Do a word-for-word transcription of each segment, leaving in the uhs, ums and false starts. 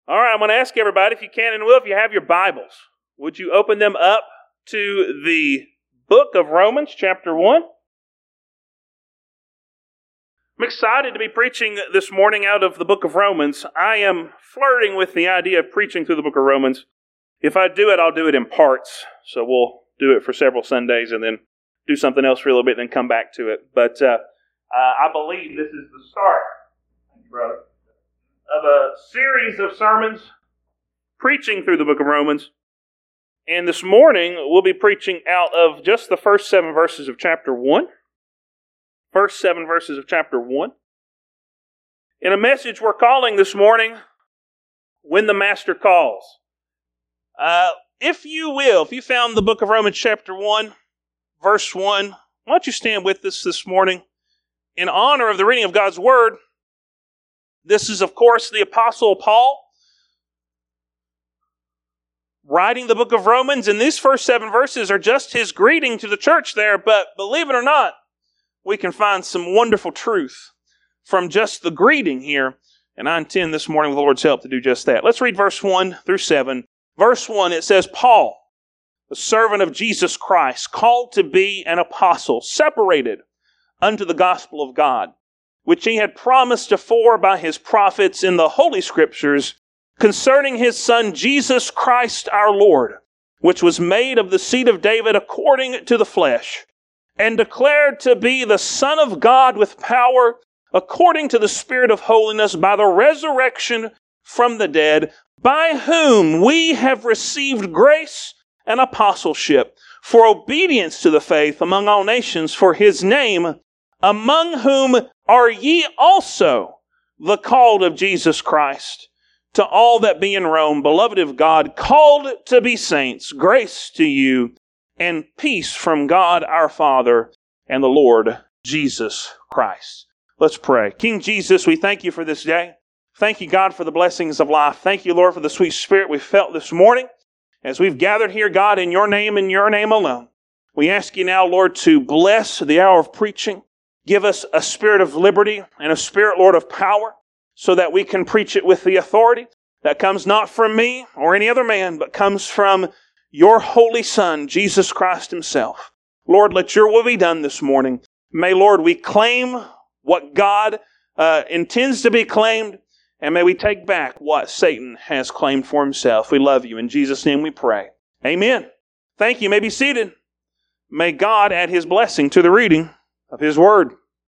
All right, I'm going to ask everybody, if you can and will, if you have your Bibles, would you open them up to the book of Romans, chapter one? I'm excited to be preaching this morning out of the book of Romans. I am flirting with the idea of preaching through the book of Romans. If I do it, I'll do it in parts. So we'll do it for several Sundays and then do something else for a little bit and then come back to it. But uh, uh, I believe this is the start, thank you, brother, of a series of sermons preaching through the book of Romans. And this morning, we'll be preaching out of just the first seven verses of chapter one. First seven verses of chapter one. In a message we're calling this morning, When the Master Calls. Uh, if you will, if you found the book of Romans chapter one, verse one, why don't you stand with us this morning in honor of the reading of God's Word. This is, of course, the Apostle Paul writing the book of Romans, and these first seven verses are just his greeting to the church there, but believe it or not, we can find some wonderful truth from just the greeting here, and I intend this morning with the Lord's help to do just that. Let's read verse one through seven. Verse one, it says, Paul, the servant of Jesus Christ, called to be an apostle, separated unto the gospel of God, which he had promised afore by his prophets in the Holy Scriptures, concerning his Son Jesus Christ our Lord, which was made of the seed of David according to the flesh, and declared to be the Son of God with power, according to the Spirit of holiness, by the resurrection from the dead, by whom we have received grace and apostleship, for obedience to the faith among all nations, for his name, among whom are ye also the called of Jesus Christ. To all that be in Rome, beloved of God, called to be saints, grace to you, and peace from God our Father and the Lord Jesus Christ. Let's pray. King Jesus, we thank you for this day. Thank you, God, for the blessings of life. Thank you, Lord, for the sweet Spirit we felt this morning as we've gathered here, God, in your name and your name alone. We ask you now, Lord, to bless the hour of preaching. Give us a spirit of liberty and a spirit, Lord, of power, so that we can preach it with the authority that comes not from me or any other man, but comes from your holy Son, Jesus Christ himself. Lord, let your will be done this morning. May, Lord, we claim what God uh, intends to be claimed, and may we take back what Satan has claimed for himself. We love you. In Jesus' name we pray. Amen. Thank you. You may be seated. May God add his blessing to the reading of his word.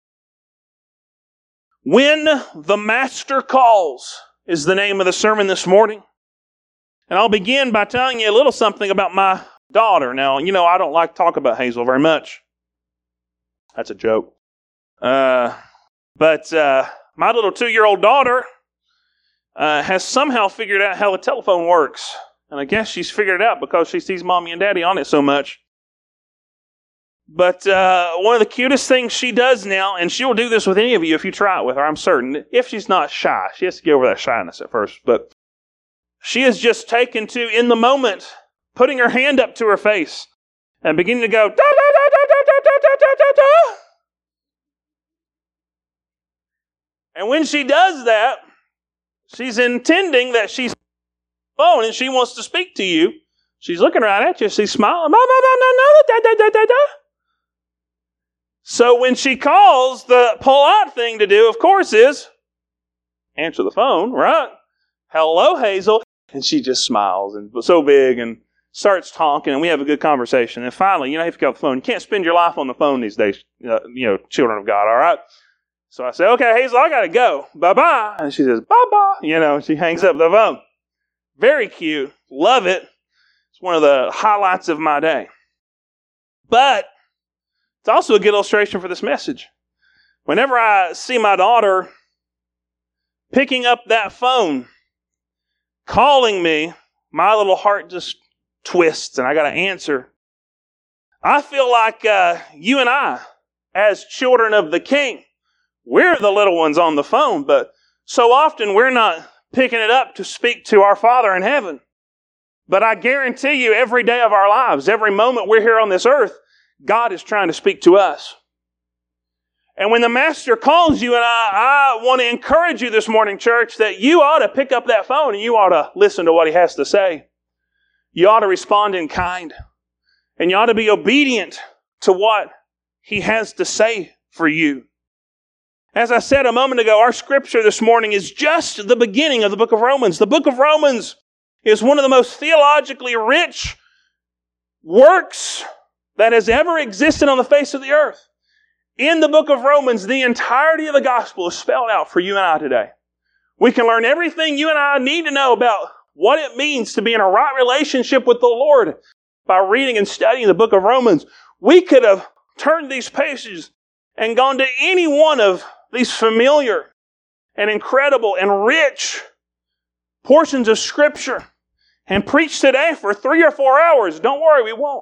When the Master Calls is the name of the sermon this morning. And I'll begin by telling you a little something about my daughter. Now, you know, I don't like to talk about Hazel very much. That's a joke. Uh, but uh, my little two-year-old daughter uh, has somehow figured out how the telephone works. And I guess she's figured it out because she sees Mommy and Daddy on it so much. But uh, one of the cutest things she does now, and she will do this with any of you if you try it with her, I'm certain, if she's not shy. She has to get over that shyness at first. But she has just taken to, in the moment, putting her hand up to her face and beginning to go, da, da, da, da, da, da, da, da, da, da. And when she does that, she's intending that she's on the phone and she wants to speak to you. She's looking right at you. She's smiling. No, no, no, no, no, da, da, da, da, da. So when she calls, the polite thing to do, of course, is answer the phone, right? Hello, Hazel. And she just smiles and so big and starts talking, and we have a good conversation. And finally, you know, if you get off the phone, you can't spend your life on the phone these days, uh, you know, children of God, all right? So I say, okay, Hazel, I got to go. Bye-bye. And she says, bye-bye. You know, she hangs up the phone. Very cute. Love it. It's one of the highlights of my day. But it's also a good illustration for this message. Whenever I see my daughter picking up that phone, calling me, my little heart just twists and I got to answer. I feel like uh, you and I, as children of the King, we're the little ones on the phone, but so often we're not picking it up to speak to our Father in heaven. But I guarantee you, every day of our lives, every moment we're here on this earth, God is trying to speak to us. And when the Master calls you, and I, I want to encourage you this morning, church, that you ought to pick up that phone and you ought to listen to what He has to say. You ought to respond in kind. And you ought to be obedient to what He has to say for you. As I said a moment ago, our scripture this morning is just the beginning of the book of Romans. The book of Romans is one of the most theologically rich works that has ever existed on the face of the earth. In the book of Romans, the entirety of the gospel is spelled out for you and I today. We can learn everything you and I need to know about what it means to be in a right relationship with the Lord by reading and studying the book of Romans. We could have turned these pages and gone to any one of these familiar and incredible and rich portions of Scripture and preached today for three or four hours. Don't worry, we won't.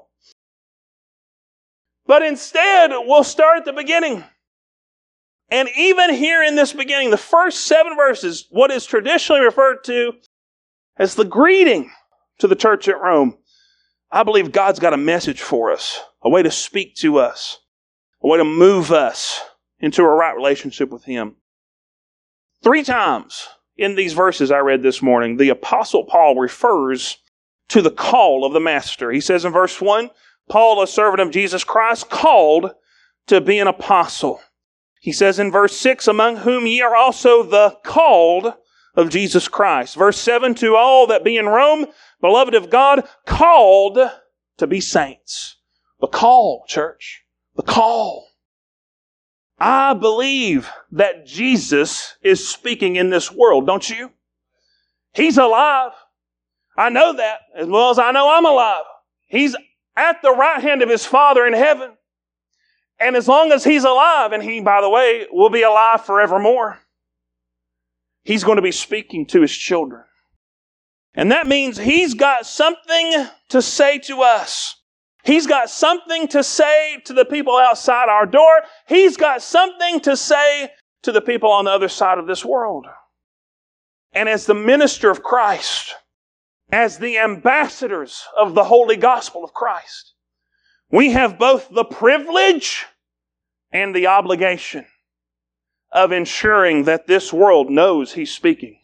But instead, we'll start at the beginning. And even here in this beginning, the first seven verses, what is traditionally referred to as the greeting to the church at Rome, I believe God's got a message for us, a way to speak to us, a way to move us into a right relationship with Him. Three times in these verses I read this morning, the Apostle Paul refers to the call of the Master. He says in verse one, Paul, a servant of Jesus Christ, called to be an apostle. He says in verse six, among whom ye are also the called of Jesus Christ. Verse seven, to all that be in Rome, beloved of God, called to be saints. The call, church. The call. I believe that Jesus is speaking in this world, don't you? He's alive. I know that as well as I know I'm alive. He's at the right hand of His Father in heaven. And as long as He's alive, and He, by the way, will be alive forevermore, He's going to be speaking to His children. And that means He's got something to say to us. He's got something to say to the people outside our door. He's got something to say to the people on the other side of this world. And as the minister of Christ, as the ambassadors of the holy gospel of Christ, we have both the privilege and the obligation of ensuring that this world knows He's speaking.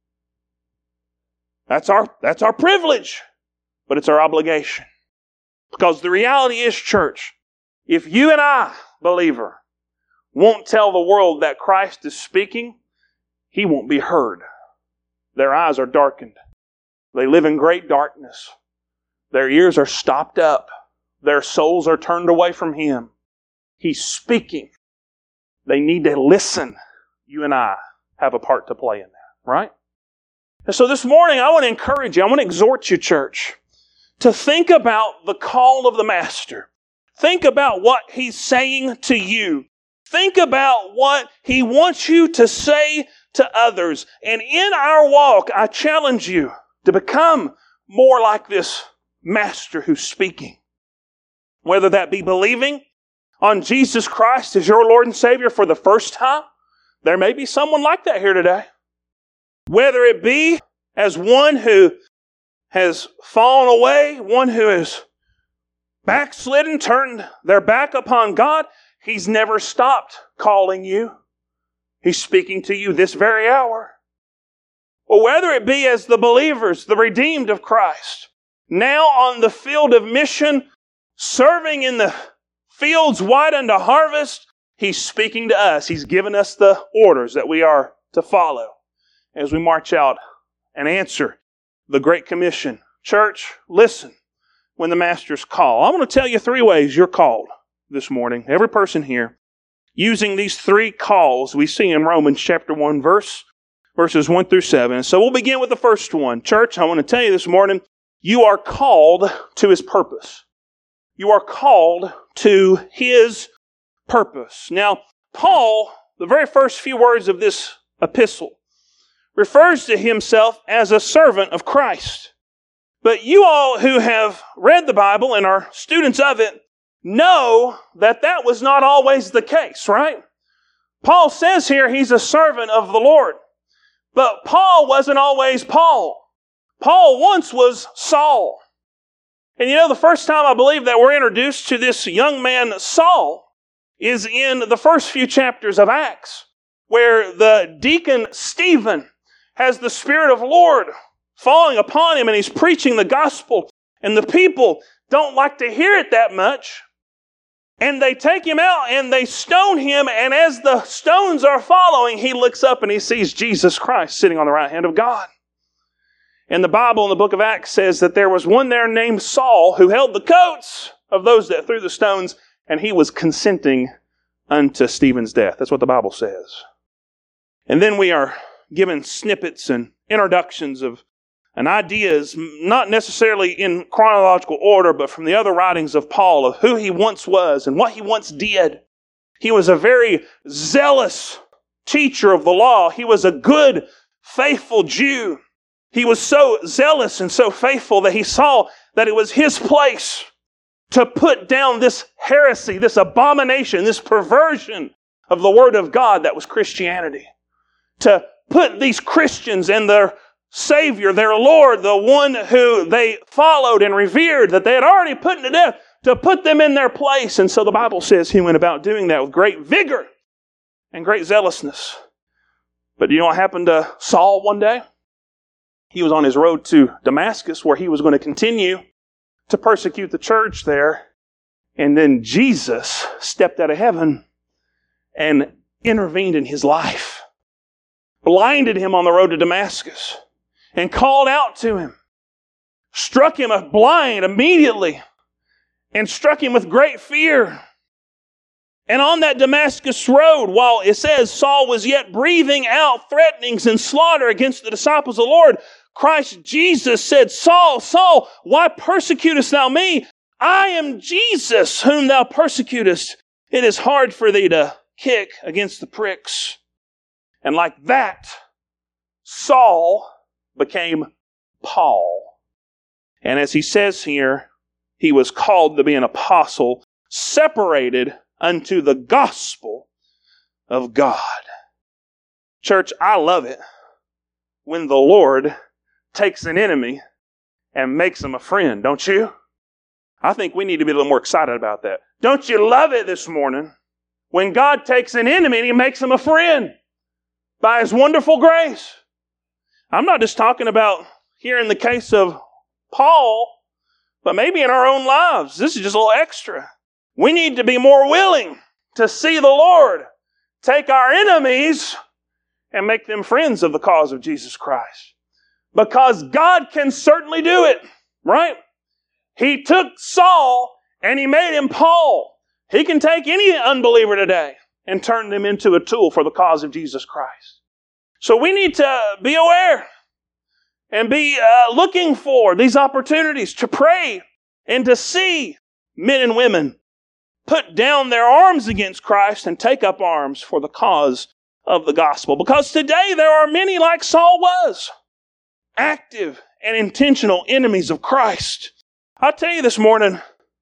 That's our, that's our privilege, but it's our obligation. Because the reality is, church, if you and I, believer, won't tell the world that Christ is speaking, He won't be heard. Their eyes are darkened. They live in great darkness. Their ears are stopped up. Their souls are turned away from Him. He's speaking. They need to listen. You and I have a part to play in that, right? And so this morning, I want to encourage you, I want to exhort you, church, to think about the call of the Master. Think about what He's saying to you. Think about what He wants you to say to others. And in our walk, I challenge you to become more like this Master who's speaking. Whether that be believing on Jesus Christ as your Lord and Savior for the first time. There may be someone like that here today. Whether it be as one who has fallen away, one who has backslidden, turned their back upon God, He's never stopped calling you. He's speaking to you this very hour. Or whether it be as the believers, the redeemed of Christ, now on the field of mission, serving in the fields white unto harvest, He's speaking to us. He's given us the orders that we are to follow as we march out and answer the Great Commission. Church, listen when the Master's call. I'm going to tell you three ways you're called this morning. Every person here, using these three calls we see in Romans chapter one, verse, verses one through seven. So we'll begin with the first one. Church, I want to tell you this morning, you are called to His purpose. You are called to His purpose. Now, Paul, the very first few words of this epistle, refers to himself as a servant of Christ. But you all who have read the Bible and are students of it know that that was not always the case, right? Paul says here he's a servant of the Lord. But Paul wasn't always Paul. Paul once was Saul. And you know, the first time I believe that we're introduced to this young man, Saul, is in the first few chapters of Acts, where the deacon Stephen has the Spirit of the Lord falling upon him and he's preaching the gospel. And the people don't like to hear it that much. And they take him out and they stone him. And as the stones are following, he looks up and he sees Jesus Christ sitting on the right hand of God. And the Bible in the book of Acts says that there was one there named Saul who held the coats of those that threw the stones, and he was consenting unto Stephen's death. That's what the Bible says. And then we are given snippets and introductions of and ideas, not necessarily in chronological order, but from the other writings of Paul of who he once was and what he once did. He was a very zealous teacher of the law. He was a good, faithful Jew. He was so zealous and so faithful that he saw that it was his place to put down this heresy, this abomination, this perversion of the Word of God that was Christianity. To put these Christians and their Savior, their Lord, the one who they followed and revered, that they had already put to death, to put them in their place. And so the Bible says he went about doing that with great vigor and great zealousness. But do you know what happened to Saul one day? He was on his road to Damascus, where he was going to continue to persecute the church there. And then Jesus stepped out of heaven and intervened in his life, blinded him on the road to Damascus, and called out to him, struck him blind immediately, and struck him with great fear. And on that Damascus road, while it says Saul was yet breathing out threatenings and slaughter against the disciples of the Lord, Christ Jesus said, Saul, Saul, why persecutest thou me? I am Jesus whom thou persecutest. It is hard for thee to kick against the pricks. And like that, Saul became Paul. And as he says here, he was called to be an apostle, separated unto the gospel of God. Church, I love it when the Lord takes an enemy and makes him a friend, don't you? I think we need to be a little more excited about that. Don't you love it this morning when God takes an enemy and he makes him a friend by his wonderful grace? I'm not just talking about here in the case of Paul, but maybe in our own lives. This is just a little extra. We need to be more willing to see the Lord take our enemies and make them friends of the cause of Jesus Christ. Because God can certainly do it, right? He took Saul and he made him Paul. He can take any unbeliever today and turn them into a tool for the cause of Jesus Christ. So we need to be aware and be uh, looking for these opportunities to pray and to see men and women put down their arms against Christ and take up arms for the cause of the gospel. Because today there are many like Saul was, active and intentional enemies of Christ. I'll tell you this morning,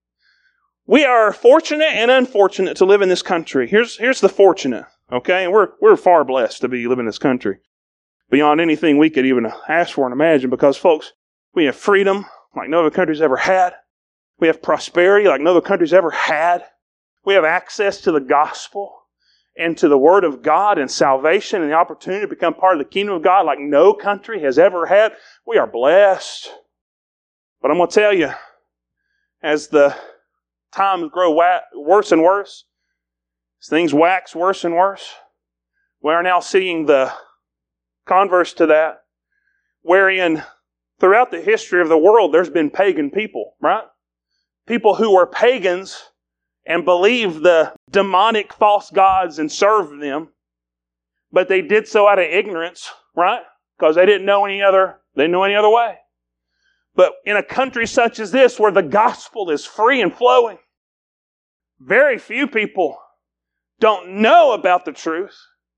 we are fortunate and unfortunate to live in this country. Here's, here's the fortunate, okay? And we're, we're far blessed to be living in this country, beyond anything we could even ask for and imagine, because, folks, we have freedom like no other country's ever had. We have prosperity like no other country's ever had. We have access to the gospel and to the Word of God and salvation and the opportunity to become part of the kingdom of God like no country has ever had. We are blessed. But I'm going to tell you, as the times grow wa- worse and worse, as things wax worse and worse, we are now seeing the converse to that, wherein throughout the history of the world there's been pagan people, right? People who were pagans and believed the demonic false gods and served them, but they did so out of ignorance, right? Because they didn't know any other, they didn't know any other way. But in a country such as this, where the gospel is free and flowing, very few people don't know about the truth,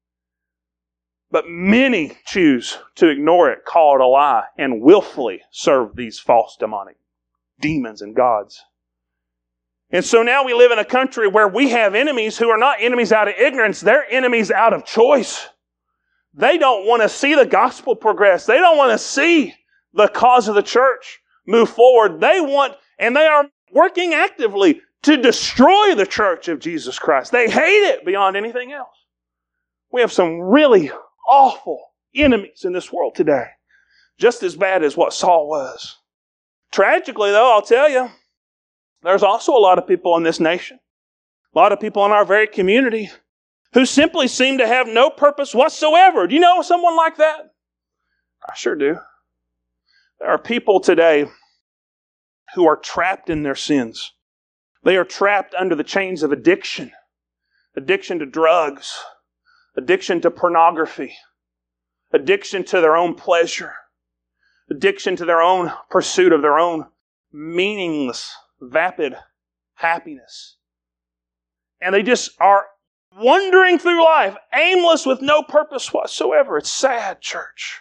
but many choose to ignore it, call it a lie, and willfully serve these false demonic demons and gods. And so now we live in a country where we have enemies who are not enemies out of ignorance. They're enemies out of choice. They don't want to see the gospel progress. They don't want to see the cause of the church move forward. They want, and they are working actively to destroy the church of Jesus Christ. They hate it beyond anything else. We have some really awful enemies in this world today, just as bad as what Saul was. Tragically, though, I'll tell you, there's also a lot of people in this nation, a lot of people in our very community, who simply seem to have no purpose whatsoever. Do you know someone like that? I sure do. There are people today who are trapped in their sins. They are trapped under the chains of addiction, addiction to drugs, addiction to pornography, addiction to their own pleasure, addiction to their own pursuit of their own meaningless, vapid happiness. And they just are wandering through life, aimless with no purpose whatsoever. It's sad, church.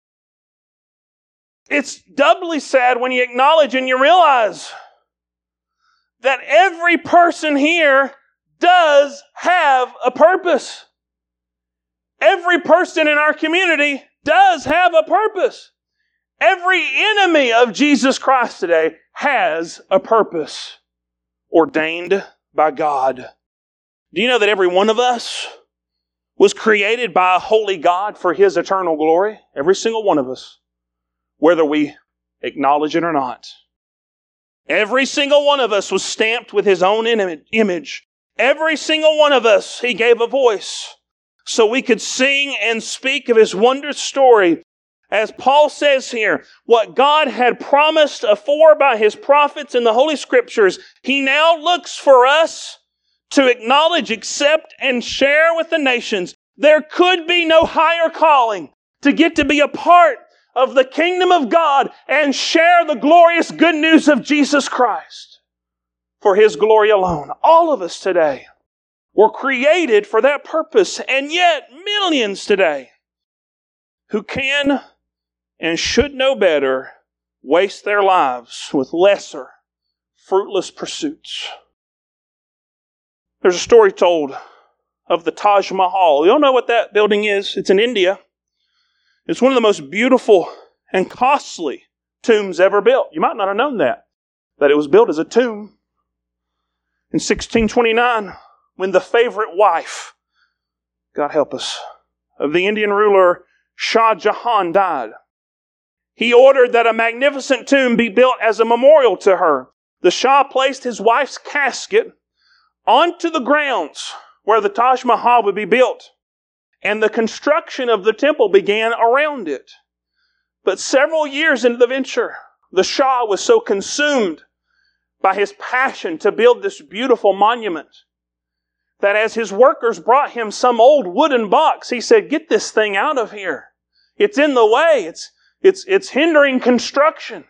It's doubly sad when you acknowledge and you realize that every person here does have a purpose. Every person in our community does have a purpose. Every enemy of Jesus Christ today has a purpose ordained by God. Do you know that every one of us was created by a holy God for His eternal glory? Every single one of us, whether we acknowledge it or not. Every single one of us was stamped with His own image. Every single one of us, He gave a voice so we could sing and speak of His wondrous story. As Paul says here, what God had promised afore by His prophets in the Holy Scriptures, He now looks for us to acknowledge, accept, and share with the nations. There could be no higher calling to get to be a part of the kingdom of God and share the glorious good news of Jesus Christ for His glory alone. All of us today were created for that purpose, and yet millions today who can and should know better waste their lives with lesser, fruitless pursuits. There's a story told of the Taj Mahal. You all know what that building is? It's in India. It's one of the most beautiful and costly tombs ever built. You might not have known that, that it was built as a tomb. In sixteen twenty-nine, when the favorite wife, God help us, of the Indian ruler Shah Jahan died, he ordered that a magnificent tomb be built as a memorial to her. The Shah placed his wife's casket onto the grounds where the Taj Mahal would be built, and the construction of the temple began around it. But several years into the venture, the Shah was so consumed by his passion to build this beautiful monument that as his workers brought him some old wooden box, he said, "Get this thing out of here. It's in the way. It's, it's, it's hindering construction."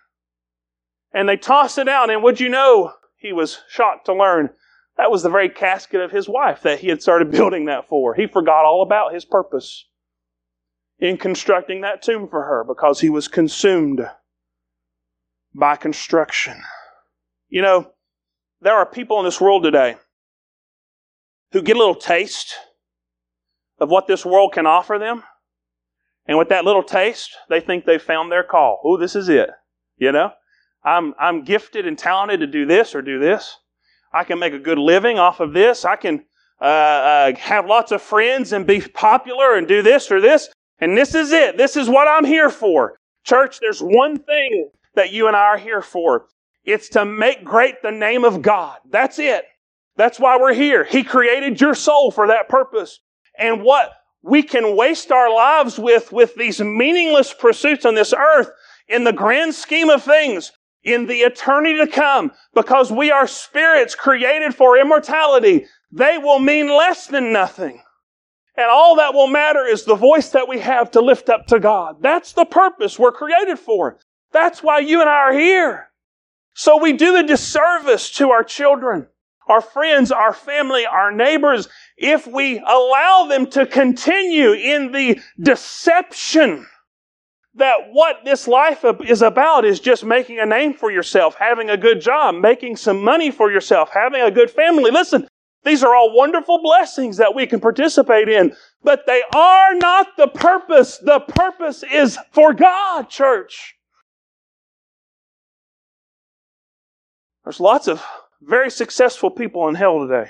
And they tossed it out, and would you know, he was shocked to learn that was the very casket of his wife that he had started building that for. He forgot all about his purpose in constructing that tomb for her because he was consumed by construction. You know, there are people in this world today who get a little taste of what this world can offer them. And with that little taste, they think they've found their call. Oh, this is it. You know, I'm, I'm gifted and talented to do this or do this. I can make a good living off of this. I can uh, uh, have lots of friends and be popular and do this or this. And this is it. This is what I'm here for. Church, there's one thing that you and I are here for. It's to make great the name of God. That's it. That's why we're here. He created your soul for that purpose. And what we can waste our lives with, with these meaningless pursuits on this earth, in the grand scheme of things, in the eternity to come, because we are spirits created for immortality, they will mean less than nothing. And all that will matter is the voice that we have to lift up to God. That's the purpose we're created for. That's why you and I are here. So we do the disservice to our children, our friends, our family, our neighbors, if we allow them to continue in the deception that what this life is about is just making a name for yourself, having a good job, making some money for yourself, having a good family. Listen, these are all wonderful blessings that we can participate in, but they are not the purpose. The purpose is for God, church. There's lots of very successful people in hell today.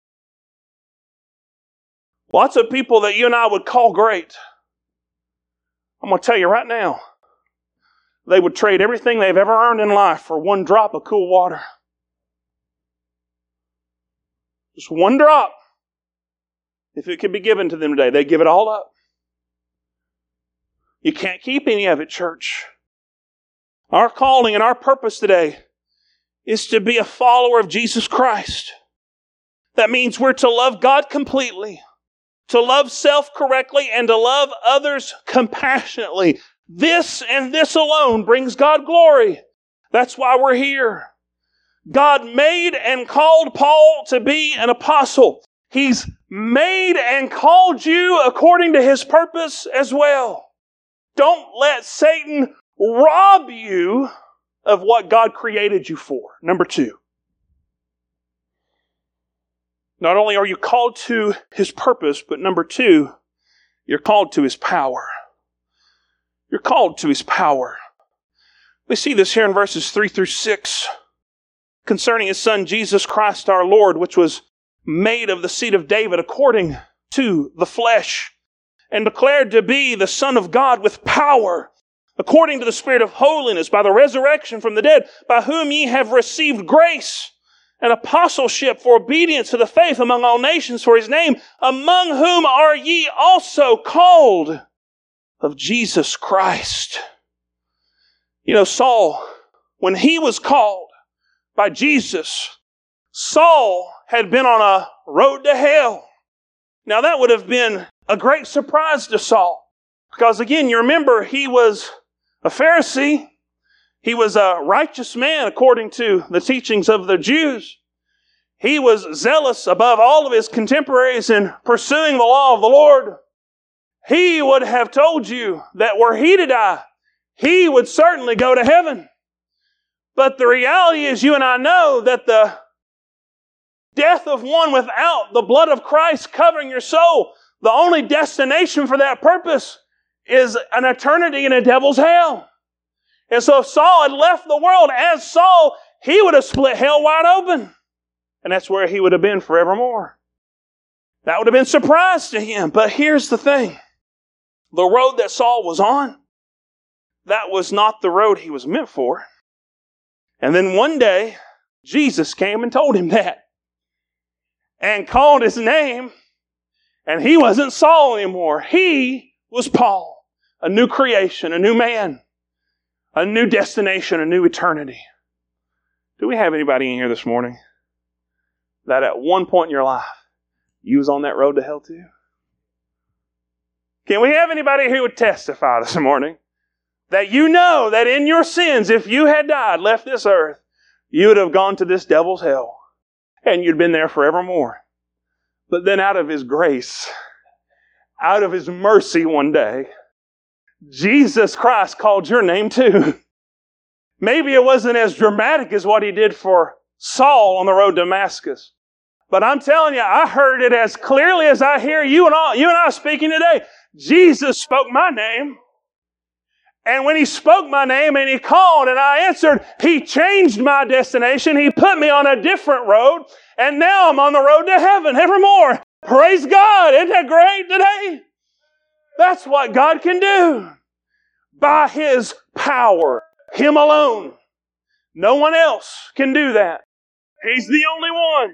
Lots of people that you and I would call great. I'm going to tell you right now, they would trade everything they've ever earned in life for one drop of cool water. Just one drop. If it could be given to them today, they'd give it all up. You can't keep any of it, church. Our calling and our purpose today is to be a follower of Jesus Christ. That means we're to love God completely, to love self correctly, and to love others compassionately. This and this alone brings God glory. That's why we're here. God made and called Paul to be an apostle. He's made and called you according to His purpose as well. Don't let Satan rob you of what God created you for. Number two. Not only are you called to His purpose, but number two, you're called to His power. You're called to His power. We see this here in verses three through six. Concerning His Son, Jesus Christ our Lord, which was made of the seed of David according to the flesh, and declared to be the Son of God with power, according to the Spirit of holiness, by the resurrection from the dead, by whom ye have received grace and apostleship for obedience to the faith among all nations for His name, among whom are ye also called of Jesus Christ. You know, Saul, when he was called by Jesus, Saul had been on a road to hell. Now that would have been a great surprise to Saul, because again, you remember he was a Pharisee. He was a righteous man according to the teachings of the Jews. He was zealous above all of his contemporaries in pursuing the law of the Lord. He would have told you that were he to die, he would certainly go to heaven. But the reality is, you and I know that the death of one without the blood of Christ covering your soul, the only destination for that purpose is an eternity in a devil's hell. And so if Saul had left the world as Saul, he would have split hell wide open. And that's where he would have been forevermore. That would have been a surprise to him. But here's the thing. The road that Saul was on, that was not the road he was meant for. And then one day, Jesus came and told him that. And called his name. And he wasn't Saul anymore. He was Paul. A new creation, a new man. A new destination, a new eternity. Do we have anybody in here this morning that at one point in your life, you was on that road to hell too? Can we have anybody who would testify this morning that you know that in your sins, if you had died, left this earth, you would have gone to this devil's hell and you'd been there forevermore? But then out of His grace, out of His mercy one day, Jesus Christ called your name too. Maybe it wasn't as dramatic as what He did for Saul on the road to Damascus. But I'm telling you, I heard it as clearly as I hear you and all, you and I speaking today. Jesus spoke my name. And when He spoke my name and He called and I answered, He changed my destination. He put me on a different road. And now I'm on the road to heaven evermore. Praise God. Isn't that great today? That's what God can do. By His power. Him alone. No one else can do that. He's the only one.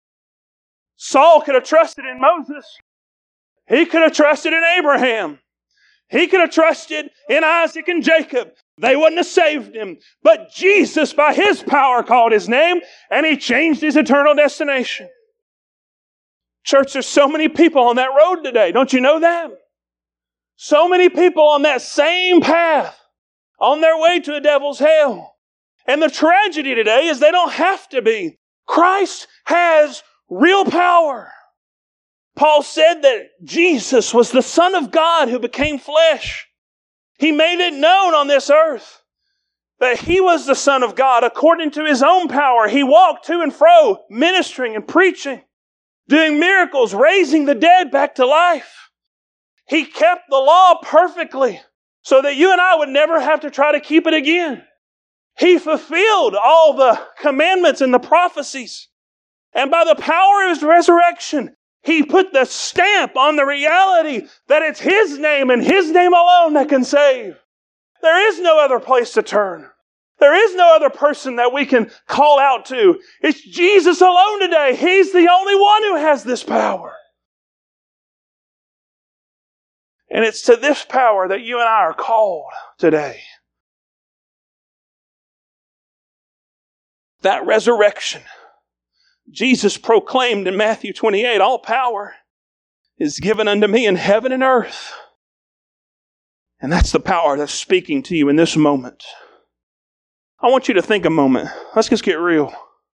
Saul could have trusted in Moses. He could have trusted in Abraham. He could have trusted in Isaac and Jacob. They wouldn't have saved him. But Jesus, by His power, called his name, and He changed his eternal destination. Church, there's so many people on that road today. Don't you know that? So many people on that same path, on their way to the devil's hell. And the tragedy today is they don't have to be. Christ has real power. Paul said that Jesus was the Son of God who became flesh. He made it known on this earth that He was the Son of God according to His own power. He walked to and fro, ministering and preaching, doing miracles, raising the dead back to life. He kept the law perfectly so that you and I would never have to try to keep it again. He fulfilled all the commandments and the prophecies. And by the power of His resurrection, He put the stamp on the reality that it's His name and His name alone that can save. There is no other place to turn. There is no other person that we can call out to. It's Jesus alone today. He's the only one who has this power. And it's to this power that you and I are called today. That resurrection, Jesus proclaimed in Matthew twenty-eight, all power is given unto me in heaven and earth. And that's the power that's speaking to you in this moment. I want you to think a moment. Let's just get real.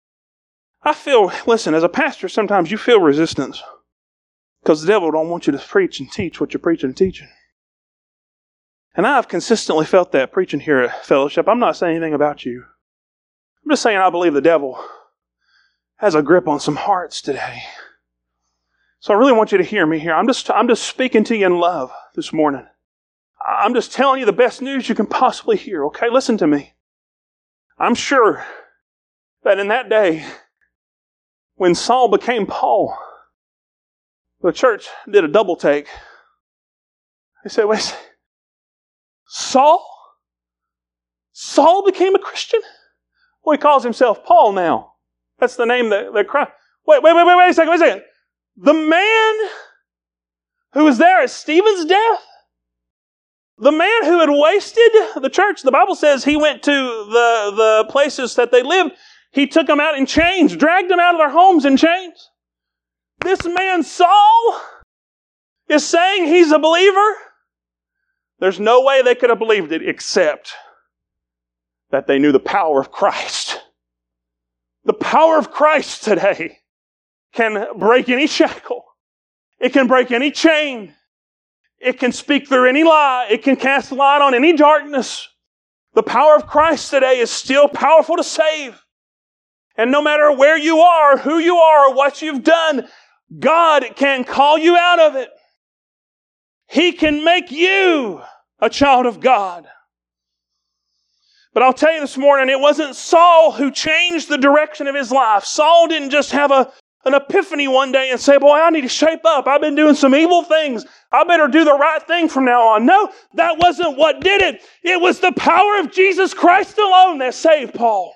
I feel, listen, as a pastor, sometimes you feel resistance because the devil don't want you to preach and teach what you're preaching and teaching. And I've consistently felt that preaching here at Fellowship. I'm not saying anything about you. I'm just saying I believe the devil has a grip on some hearts today. So I really want you to hear me here. I'm just, I'm just speaking to you in love this morning. I'm just telling you the best news you can possibly hear, okay? Listen to me. I'm sure that in that day, when Saul became Paul, the church did a double take. They said, wait, Saul? Saul became a Christian? Well, he calls himself Paul now. That's the name that, that Christ... Wait, wait, wait, wait, wait a second, wait a second. The man who was there at Stephen's death, the man who had wasted the church, the Bible says he went to the, the places that they lived. He took them out in chains, dragged them out of their homes in chains. This man, Saul, is saying he's a believer. There's no way they could have believed it except that they knew the power of Christ. The power of Christ today can break any shackle. It can break any chain. It can speak through any lie. It can cast light on any darkness. The power of Christ today is still powerful to save. And no matter where you are, who you are, or what you've done, God can call you out of it. He can make you a child of God. But I'll tell you this morning, it wasn't Saul who changed the direction of his life. Saul didn't just have a, an epiphany one day and say, boy, I need to shape up. I've been doing some evil things. I better do the right thing from now on. No, that wasn't what did it. It was the power of Jesus Christ alone that saved Paul.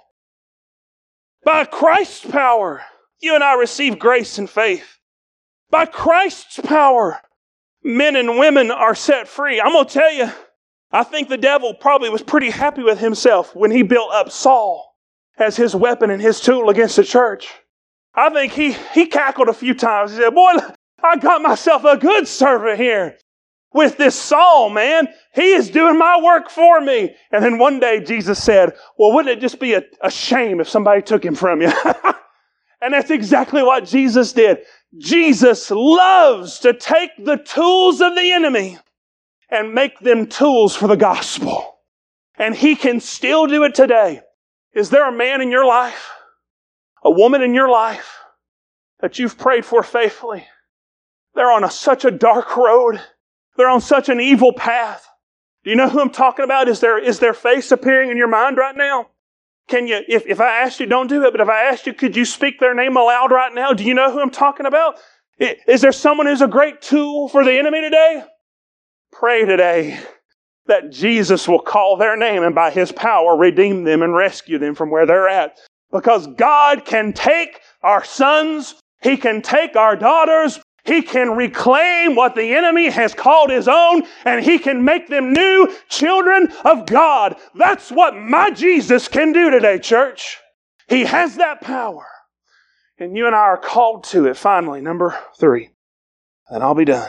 By Christ's power, you and I receive grace and faith. By Christ's power, men and women are set free. I'm going to tell you, I think the devil probably was pretty happy with himself when he built up Saul as his weapon and his tool against the church. I think he, he cackled a few times. He said, boy, I got myself a good servant here with this Saul, man. He is doing my work for me. And then one day Jesus said, well, wouldn't it just be a, a shame if somebody took him from you? And that's exactly what Jesus did. Jesus loves to take the tools of the enemy and make them tools for the gospel. And He can still do it today. Is there a man in your life, a woman in your life that you've prayed for faithfully? They're on a, such a dark road. They're on such an evil path. Do you know who I'm talking about? Is there, is their face appearing in your mind right now? Can you, if, if I asked you, don't do it, but if I asked you, could you speak their name aloud right now? Do you know who I'm talking about? Is there someone who's a great tool for the enemy today? Pray today that Jesus will call their name and by His power redeem them and rescue them from where they're at. Because God can take our sons, He can take our daughters, He can reclaim what the enemy has called His own, and He can make them new children of God. That's what my Jesus can do today, church. He has that power. And you and I are called to it. Finally, number three. And I'll be done.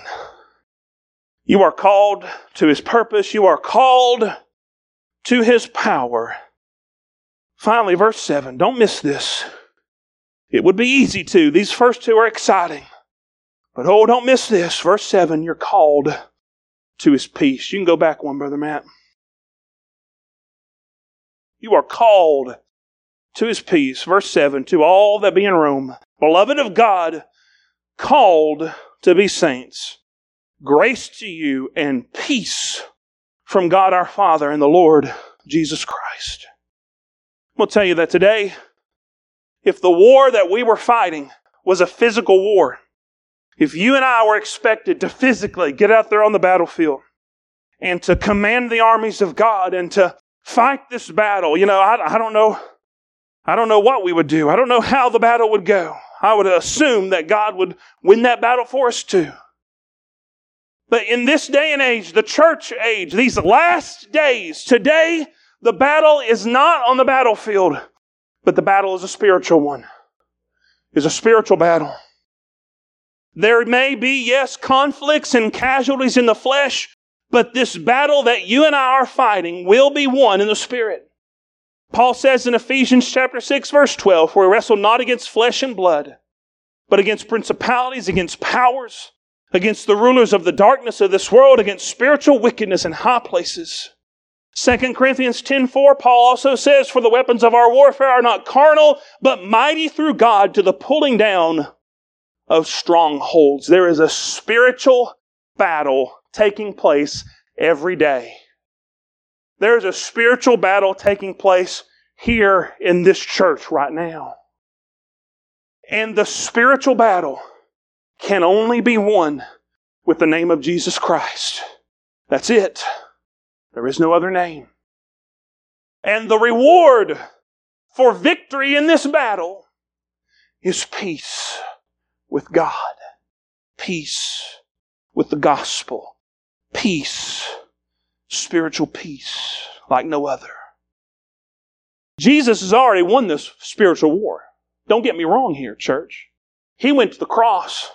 You are called to His purpose. You are called to His power. Finally, verse seven. Don't miss this. It would be easy to. These first two are exciting. But oh, don't miss this. Verse seven, you're called to His peace. You can go back one, Brother Matt. You are called to His peace. Verse seven, to all that be in Rome, beloved of God, called to be saints. Grace to you and peace from God our Father and the Lord Jesus Christ. going to tell you that today, if the war that we were fighting was a physical war, if you and I were expected to physically get out there on the battlefield and to command the armies of God and to fight this battle, you know, I, I don't know, I don't know what we would do. I don't know how the battle would go. I would assume that God would win that battle for us too. But in this day and age, the church age, these last days, today, the battle is not on the battlefield, but the battle is a spiritual one. It's a spiritual battle. There may be, yes, conflicts and casualties in the flesh, but this battle that you and I are fighting will be won in the Spirit. Paul says in Ephesians chapter six, verse twelve, for we wrestle not against flesh and blood, but against principalities, against powers, against the rulers of the darkness of this world, against spiritual wickedness in high places. Second Corinthians ten four, Paul also says, for the weapons of our warfare are not carnal, but mighty through God to the pulling down of strongholds. There is a spiritual battle taking place every day. There's a spiritual battle taking place here in this church right now. And the spiritual battle can only be won with the name of Jesus Christ. That's it. There is no other name. And the reward for victory in this battle is peace with God. Peace with the gospel. Peace. Spiritual peace like no other. Jesus has already won this spiritual war. Don't get me wrong here, church. He went to the cross.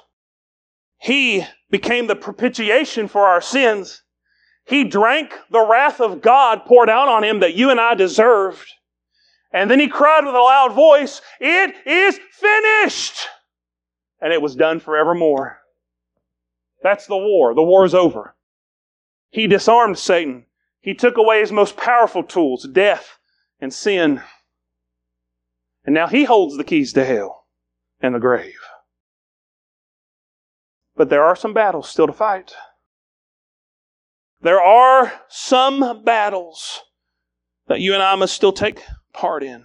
He became the propitiation for our sins. He drank the wrath of God poured out on Him that you and I deserved. And then He cried with a loud voice, it is finished! And it was done forevermore. That's the war. The war is over. He disarmed Satan. He took away his most powerful tools, death and sin. And now He holds the keys to hell and the grave. But there are some battles still to fight. There are some battles that you and I must still take part in.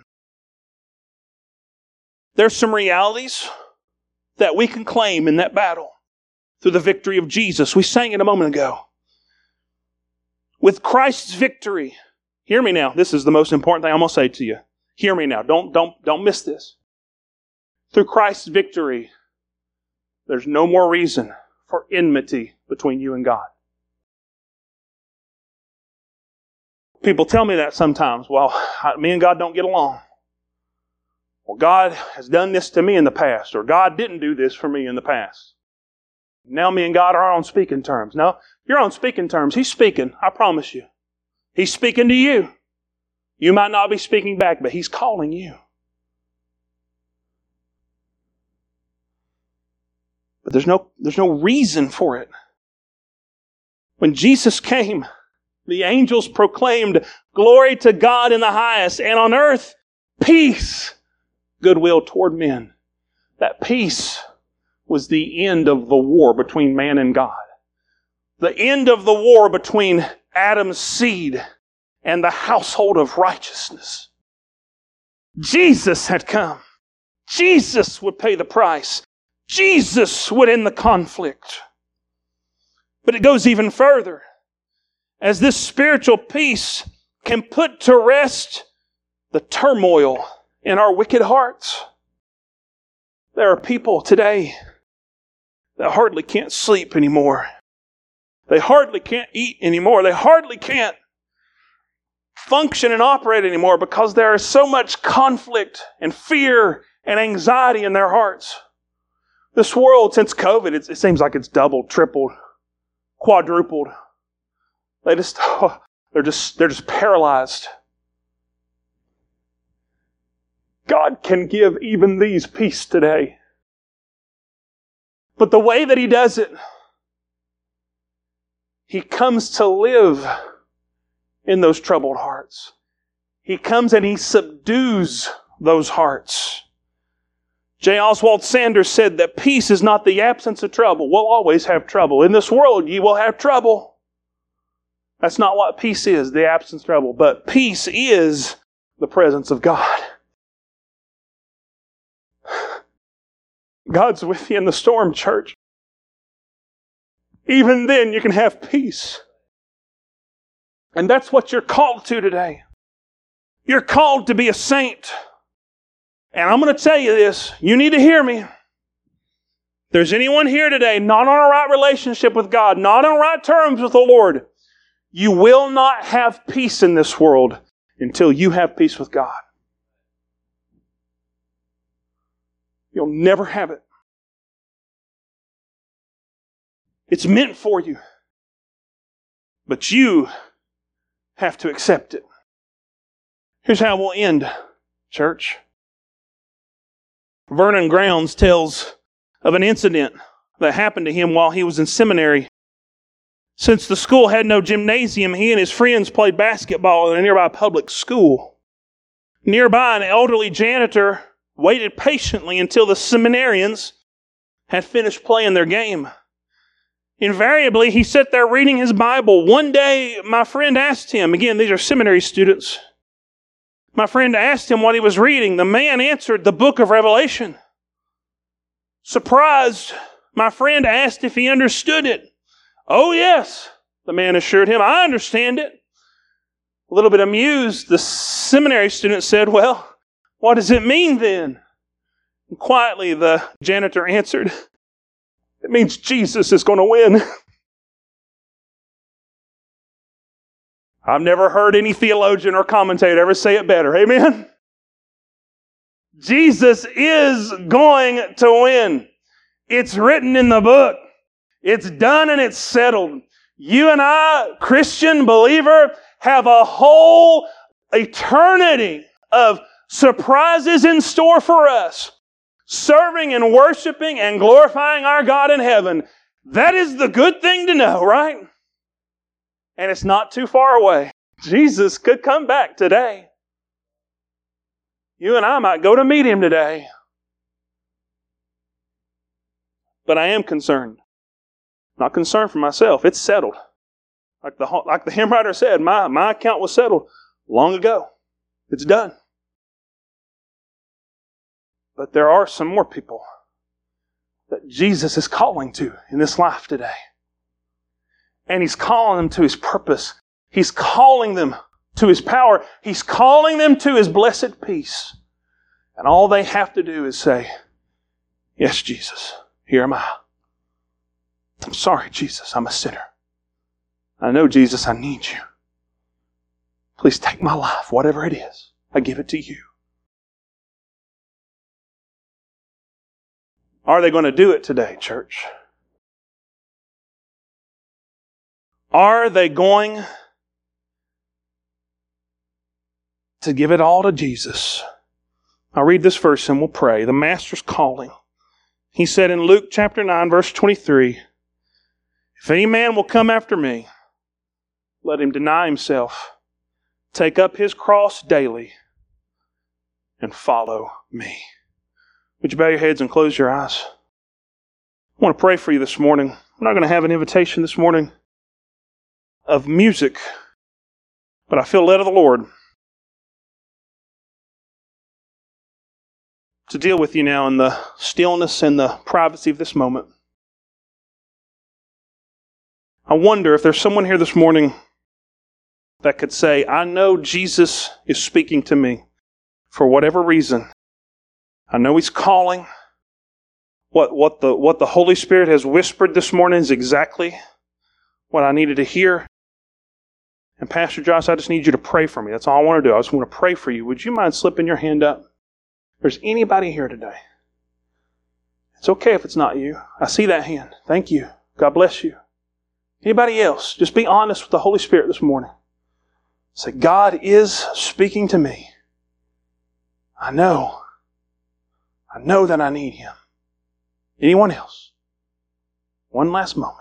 There's some realities that we can claim in that battle through the victory of Jesus. We sang it a moment ago. With Christ's victory, hear me now. This is the most important thing I'm going to say to you. Hear me now. Don't, don't, don't miss this. Through Christ's victory, there's no more reason for enmity between you and God. People tell me that sometimes. Well, me and God don't get along. Well, God has done this to me in the past, or God didn't do this for me in the past. Now me and God are on speaking terms. No, you're on speaking terms. He's speaking, I promise you. He's speaking to you. You might not be speaking back, but He's calling you. But there's no, there's no reason for it. When Jesus came, the angels proclaimed, glory to God in the highest, and on earth, peace, goodwill toward men. That peace was the end of the war between man and God. The end of the war between Adam's seed and the household of righteousness. Jesus had come. Jesus would pay the price. Jesus would end the conflict. But it goes even further. As this spiritual peace can put to rest the turmoil in our wicked hearts. There are people today that hardly can't sleep anymore. They hardly can't eat anymore. They hardly can't function and operate anymore because there is so much conflict and fear and anxiety in their hearts. This world, since COVID, it, it seems like it's doubled, tripled, quadrupled. They just, oh, they're just, they're just paralyzed. God can give even these peace today. But the way that He does it, He comes to live in those troubled hearts. He comes and He subdues those hearts. J. Oswald Sanders said that peace is not the absence of trouble. We'll always have trouble. In this world, ye will have trouble. That's not what peace is, the absence of trouble. But peace is the presence of God. God's with you in the storm, church. Even then, you can have peace. And that's what you're called to today. You're called to be a saint. And I'm going to tell you this. You need to hear me. If there's anyone here today not on a right relationship with God, not on right terms with the Lord, you will not have peace in this world until you have peace with God. You'll never have it. It's meant for you. But you have to accept it. Here's how we'll end, church. Vernon Grounds tells of an incident that happened to him while he was in seminary. Since the school had no gymnasium, he and his friends played basketball in a nearby public school. Nearby, an elderly janitor waited patiently until the seminarians had finished playing their game. Invariably, he sat there reading his Bible. One day, my friend asked him, again, these are seminary students. My friend asked him what he was reading. The man answered the book of Revelation. Surprised, my friend asked if he understood it. Oh, yes, the man assured him, I understand it. A little bit amused, the seminary student said, well, what does it mean then? And quietly, the janitor answered, it means Jesus is going to win. I've never heard any theologian or commentator ever say it better. Amen? Jesus is going to win. It's written in the book. It's done and it's settled. You and I, Christian believer, have a whole eternity of surprises in store for us. Serving and worshiping and glorifying our God in heaven. That is the good thing to know, right? And it's not too far away. Jesus could come back today. You and I might go to meet Him today. But I am concerned. Not concerned for myself. It's settled. Like the, like the hymn writer said, my, my account was settled long ago. It's done. But there are some more people that Jesus is calling to in this life today. And He's calling them to His purpose. He's calling them to His power. He's calling them to His blessed peace. And all they have to do is say, yes, Jesus, here am I. I'm sorry, Jesus, I'm a sinner. I know, Jesus, I need you. Please take my life, whatever it is. I give it to you. Are they going to do it today, church? Are they going to give it all to Jesus? I'll read this verse and we'll pray. The Master's calling. He said in Luke chapter nine, verse twenty-three, if any man will come after me, let him deny himself, take up his cross daily, and follow me. Would you bow your heads and close your eyes? I want to pray for you this morning. We're not going to have an invitation this morning of music, but I feel led of the Lord to deal with you now in the stillness and the privacy of this moment. I wonder if there's someone here this morning that could say, I know Jesus is speaking to me for whatever reason. I know He's calling. What, what, the, what the Holy Spirit has whispered this morning is exactly what I needed to hear. And Pastor Josh, I just need you to pray for me. That's all I want to do. I just want to pray for you. Would you mind slipping your hand up? If there's anybody here today. It's okay if it's not you. I see that hand. Thank you. God bless you. Anybody else? Just be honest with the Holy Spirit this morning. Say, God is speaking to me. I know. I know that I need Him. Anyone else? One last moment.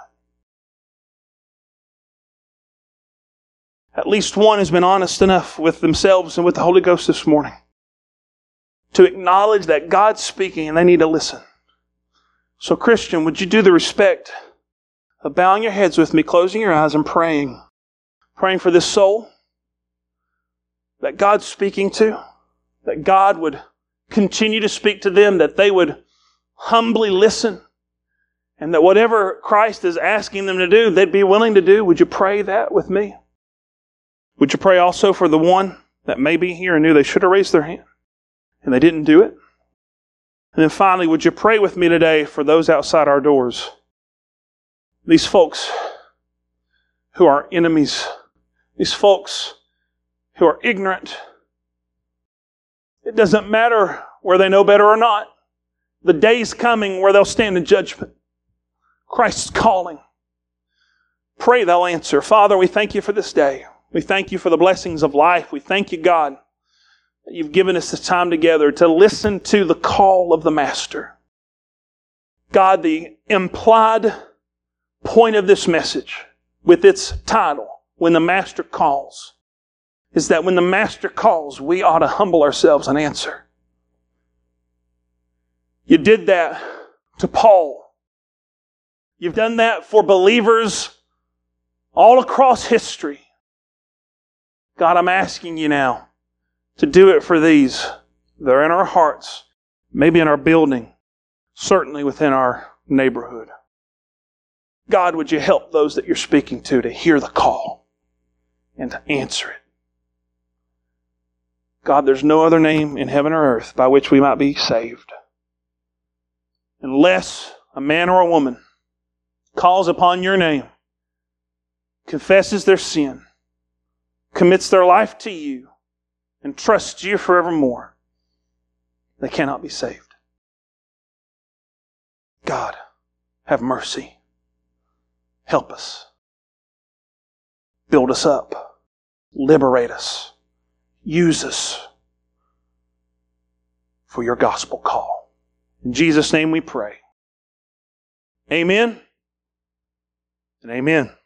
At least one has been honest enough with themselves and with the Holy Ghost this morning to acknowledge that God's speaking and they need to listen. So Christian, would you do the respect of bowing your heads with me, closing your eyes and praying. Praying for this soul that God's speaking to, that God would continue to speak to them, that they would humbly listen, and that whatever Christ is asking them to do, they'd be willing to do. Would you pray that with me? Would you pray also for the one that may be here and knew they should have raised their hand and they didn't do it? And then finally, would you pray with me today for those outside our doors? These folks who are enemies, these folks who are ignorant. It doesn't matter where they know better or not. The day's coming where they'll stand in judgment. Christ's calling. Pray they'll answer. Father, we thank you for this day. We thank you for the blessings of life. We thank you, God, that you've given us this time together to listen to the call of the Master. God, the implied point of this message with its title, When the Master Calls, is that when the Master calls, we ought to humble ourselves and answer. You did that to Paul. You've done that for believers all across history. God, I'm asking you now to do it for these. They're in our hearts, maybe in our building, certainly within our neighborhood. God, would you help those that you're speaking to to hear the call and to answer it? God, there's no other name in heaven or earth by which we might be saved, unless a man or a woman calls upon your name, confesses their sin, commits their life to you, and trusts you forevermore. They cannot be saved. God, have mercy. Help us. Build us up. Liberate us. Use us for your gospel call. In Jesus' name we pray. Amen and amen.